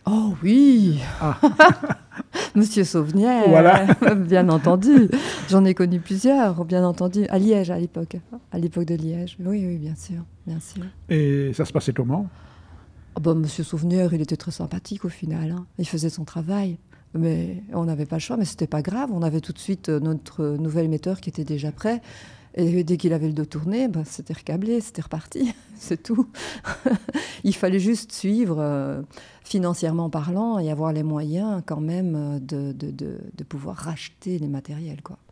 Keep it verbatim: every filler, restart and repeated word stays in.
Oh oui. Ah. Monsieur Sauvenière, Voilà. bien entendu. J'en ai connu plusieurs, bien entendu. À Liège, à l'époque. À l'époque de Liège. Oui, oui, bien sûr. Bien sûr. Et ça se passait comment? Oh ben, Monsieur Sauvenière, il était très sympathique au final. Hein. Il faisait son travail. Mais on n'avait pas le choix, mais c'était pas grave. On avait tout de suite notre nouvel émetteur qui était déjà prêt. Et dès qu'il avait le dos tourné, ben, c'était recablé, c'était reparti, c'est tout. Il fallait juste suivre, euh, financièrement parlant, et avoir les moyens quand même de, de, de, de pouvoir racheter les matériels, quoi.